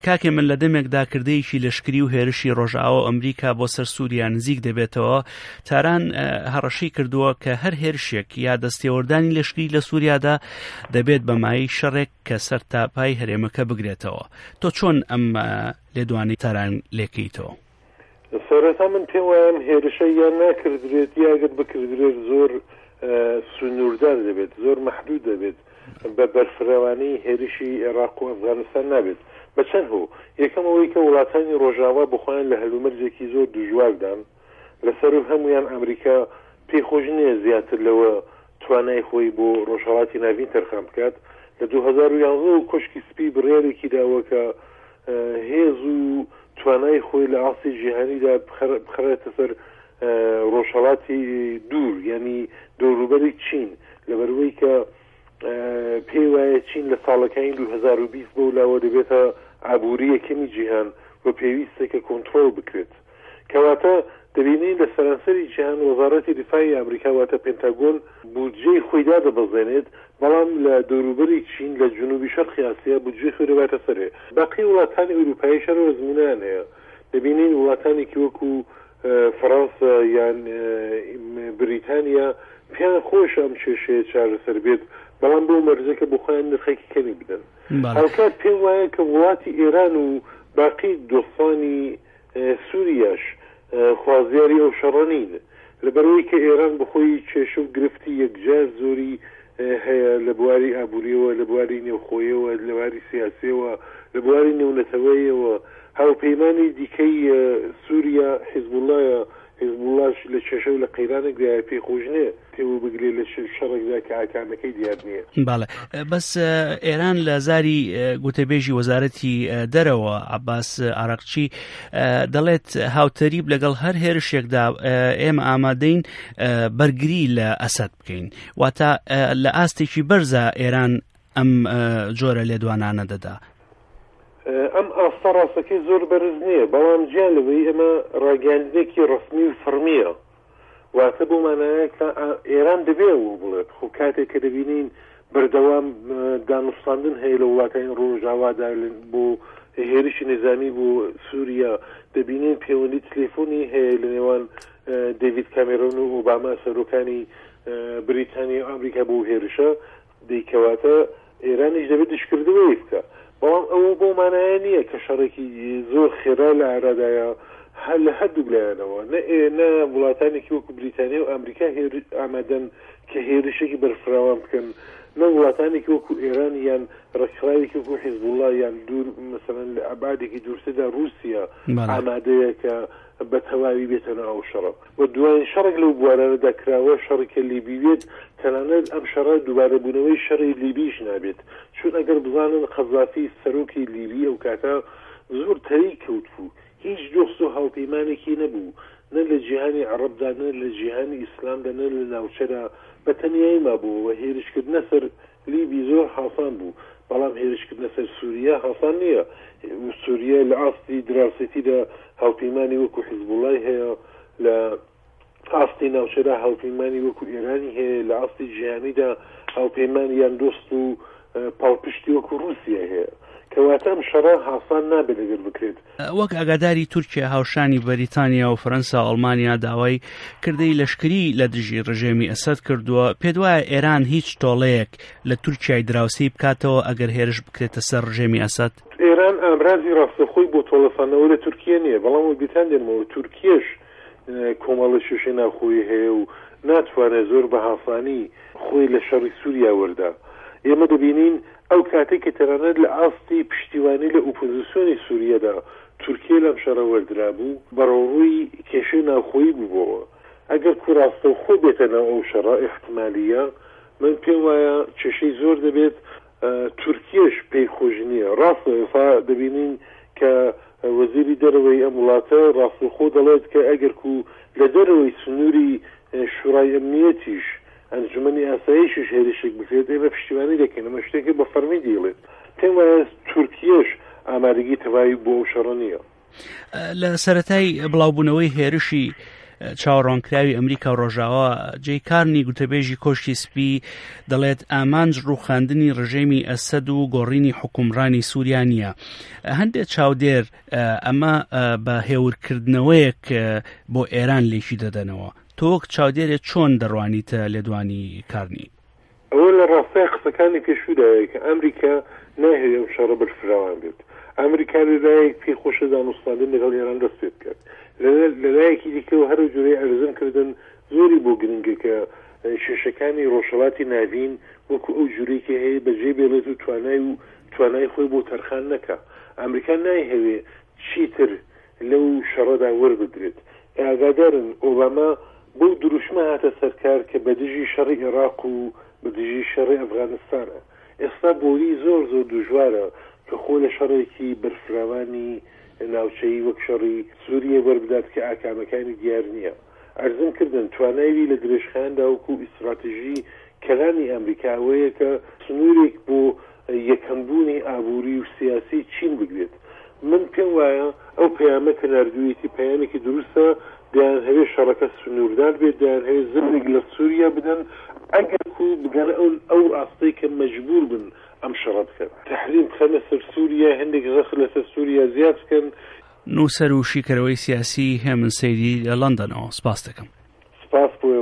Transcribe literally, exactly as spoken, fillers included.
کاکێ من لە دەمێکدا کردەیەکی لەشکری و هێرشی ڕۆژئاوا ئەمریکا بۆ سەر سووریا نزیک دەبێتەوە. تاران هەڕەشەی کردووە کە هەر هێرشێک یا دەستێوەردانی لەشکری لە سووریادا دەبێت بەمای شەڕێک کە سەر تاپای هەرێمەکە بگرێتەوە. تۆ چۆن ئەم لێدوانی تاران لێکەیتەوە؟ سەرەتا من پێم وایە هێرشە یان ناکردرێت یاگەر بکردرێت زۆر سنووردار دەبێت، زۆر مەحدود دەبێت، بە بەرفراوانەی هێرشی عێراق و ئەفغانستان نابێت. بە چەند هۆ یەکەم ئەوەی کە وڵاتانی ڕۆژاوا بخۆیان لە هەلومەرجێکی زۆر دژواردان، لەسەر هەمویان ئەمریکا پێخۆش نییە زیاتر لەوە توانای خۆی بۆ ڕۆژهەڵاتی ناوین تەرخان بکات. لە دوو هەزار و یانزە و کۆشکی سپی بڕیارێکی داوە کە هێز و توانای خۆی لە ئاستی جیهانیدا بخڕێتە سەر ڕۆژهەڵاتی دوور، یعنی دەوروبەری چین، لەبەرەوەی کە پێی وایە چین لە ساڵەکانی دوو هەزار و بیست بۆ لاوە دەبێتە ئابووری یەکەمی جیهان و پێویستە کە کۆنتڕۆڵ بکرێت. کەواتە دەبینین لە سەرانسەری جیهان وەزارەتی دیفاعی ئەمریکا واتە پێنتاگۆن بودجەی خۆیدا دەبەزێنێت، بەڵام لە دەوروبەری چین لە جنوبی شەرقی ئاسیا بودجەی خۆی دەباتە سەرێ. باقی وڵاتانی ئەوروپایی شەرەوە زمینیان هەیە. دەبینین وڵاتانێکی وەکو فەڕەنسا یان بریتانیا پێیان خۆش ئەم کێشەیە چارەسەر بێت، بەڵام بۆ مەرجەکە بۆ خۆیان نرخێکی کەمی بدەن. هەڵکات پێم وایە کە وڵاتی ئێران و باقی دۆستانی سووریاش خوازیاری ئەو شەڕە نین، لەبەرەوەی کە ئێران بەخۆی کێشە و گرفتی یەکجار زۆری هەیە لە بواری ئابووریەوە، لە بواری نێوخۆیەوە، لە بواری سیاسیەوە، لە بواری نێونەتەوەیەوە. هاوپەیمانی دیکەی سووریا حیزبوڵایە، حیزبوڵاش لە کێشە و لە قەیرانێکدا پێخۆشنێ تێوە بگرێ لە شەڕێکدا کە ئاکامەکەی دیار نییە. باڵێ بەس ئێران لە زاری گوتەبێژی وەزارەتی دەرەوە عەباس عەراقچی دەڵێت هاوتەریب لەگەڵ هەر هێرشێکدا ئێمە ئامادەین بەرگری لە ئەسەد بکەین. واتە لە ئاستێکی بەرزە ئێران ئەم جۆرە لێدوانانە دەدا. ئەم ئاستا ڕاستەکەی زۆر بەرز نییە، بەڵام گیان لەوەی ئەمە ڕاگەاندنێکی ڕسمی و فەرمیە، واتە بۆ مانایە کە ئێران دەبێ و بڵێت خۆ کاتێک کە دەبینین بەردەوام دانوستاندن هەیە لە وڵاتانی ڕۆژاوادا بۆ هێرشی نظامی بۆ سووریا، دەبینین پەیوەندی تەلێفۆنی هەیە لە نێوان دەیڤید کامێرۆن و ئۆباما سەرۆکانی بریتانیا و ئەمریکا بۆ هێرشە دەیکەواتە ئێرانیش دەبێت دشکردەوەی بکە. بەڵام ئەوە بۆ مانایە نییە کە شەڕێکی زۆر خێرا لە عێراقدایە هەر لە هەردوو لایەنەوە، نە وڵاتانێکی وەکو بریتانیا و ئەمریکا ئامادەن کە هێرشێکی بەرفراوان بکەن، نە وڵاتانێکی وەکو ئێران یان ڕێکخراوێکی وەکو حیزبوڵڵا یان دوور مەسەڵەن لە ئەبعادێکی دوورتردا رووسیا ئامادەیە کە بە تەواوی بێتەنە ئەو شەڕە. و دوایین شەڕێک لەو بوارانەدا کراوە شەڕێکە لیبی بێت، تەنانەت ئەم شەڕە دووبارە بوونەوەی شەڕی لیبیش نابێت، چون ئەگەر بزانن خەزافی سەرۆکی لیبی ئەو کاتە زۆر تەری کەوت بوو، هیچ دۆست و هاوپەیمانێکی نەبوو، نە لە جیهانی عەرەبدا، نە لە جیهانی ئیسلامدا، نە لە ناوچەدا، بە تەنیایی مابووەوە. هێرشکردنە سەر لیبی زۆر حاسان بوو، بەڵام هێرشکردنە سەر سووریا حاسان نییە. سووریا لە ئاستی دراوسێتیدا هاوپەیمانی وەکو حیزبوڵای هەیە، لە ئاستی ناوچەدا هاوپەیمانی وەکو ئێرانی هەیە، لە ئاستی جیهانیدا هاوپەیمانی یان دۆست و پاڵپشتی وەکو رووسیا هەیە. کەواتە ئەم شەڕە حاسان نابێت لەگەر بکرێت. وەک ئاگاداری تورکیا هاوشانی بەریتانیا و فەرەنسا و ئەڵمانیا داوای کردەی لەشکری لە دژی ڕژێمی ئەسەد کردووە، پێت وایە ئێران هیچ تۆڵەیەک لە تورکیای دراوسی بکاتەوە ئەگەر هێرش بکرێتە سەر ڕژێمی ئەسەد؟ ئێران ئامرازی ڕاستەخۆی بۆ تۆڵەفانەوە لە تورکیا نییە، بەڵام وەگوتان دێنمەوە تورکیەش کۆمەڵە شوشەی ناوخۆی هەیە و ناتوانێت زۆر بە هافانی خۆی لە شەڕی سووریا وەردا. ئێمە دەبینین ئەو کاتێک کە تەنانەت لە ئاستی پشتیوانی لە ئوپۆزیسیۆنی سووریادا تورکیا لەم شەڕە وەردرا بوو، بەڕۆڕووی کێشەی ناوخۆیی بووبەوە. ئەگەر کو ڕاستەوخۆ بێتەنە ئەو شەڕە احتمالیە، من پێم وایە کێشەی زۆر دەبێت تورکیەش پێی خۆش نییە. ڕاستە دەبینین کە وەزیری دەرەوەی ئەم وڵاتە ڕاستەوخۆ دەڵێت کە ئەگەر کو لە دەرەوەی سنووری شورای ئەمنیەتیش ئەنجومەنی ئاساییشش هێرشێک بکرێت، ئێمە پشتیوانی دەکەین. ئەمە شتێکی بە فەرمی دێڵێت. پێم وایە تورکیەش ئامادەگی تەواوی بۆ ئەو شەڕە نییە. لە سەرەتای بڵاوبوونەوەی هێرشی چاوەڕوانکراوی ئەمریکا و ڕۆژاوا جێی کارنی گوتەبێژی کۆشتی سپی دەڵێت ئامانج ڕووخاندنی ڕژێمی ئەسەد و گۆڕینی حکومڕانی سووریا نییە. هەندێک چاودێر ئەمە بە هێورکردنەوەیەک بۆ ئێران لێکی دەدەنەوە. تۆ وەک چاودێرێک چۆن دەڕوانیتە لێدوانی کارنی؟ ئەوە لە ڕاستای قسەکانی پێشوودایە کە ئەمریکا ناهێوێ ئەم شەڕە بەرفراوان بێت. ئەمریکا لەلایەک پێی خۆشە دانوستاندن لەگەڵ ئێران دەست پێ بکات. لەلایەکی دیکەوە هەر جورەی ئەرزمکردن زۆری بۆ گرنگە کە شێشەکانی ڕۆژهەڵاتی ناوین وەکو ئەو جوورەیەکی هەیە بەجێ بێڵێت و توانای و توانای خۆی بۆ تەرخان نەکا. ئەمریکا نایهەوێ چیتر لەو شەڕەدا وەربدرێت. ئاگادارن ئۆباما بۆ دروشمە هاتە سەرکار کە بەدژی شەڕی عێراق و بەدژی شەڕی ئەفغانستانە. ئێستا بۆری زۆر زۆر دوژوارە کە خۆ لە شەڕێکی بەرفراوانی ناوچەی وەک شەڕی سووریە وەربدات کە ئاکامەکانی دیار نییە. ئەرزم کردن تواناوی لە درێژخاندا وەکو ئیستراتیژی کەلانی ئەمریکاوەیە کە سنوورێک بۆ یەکەمبوونی ئابووری و سیاسی چین بگرێت. من پێم وایە ئەو پەیامە کە نردوویەتی پەیامێکی دروستە، دەیان هەوێ شەڕەکە سنووردار بێت، دەیان هەوێ زەرێک لە سووریا بدەن ئەگەر کو بگەنە ئەو ئاستەی کە مەجبور بن ئەم شەڕە بکەن. تەحریم بخەنە سەر سووریا، هەندێک غەخ لەسەر سووریا زیاد بکەن. نووسەر و شیکەرەوەی سیاسی هێمن سەیدی لە لەندەنەوە. سپاس دەکەم. سپاس بۆ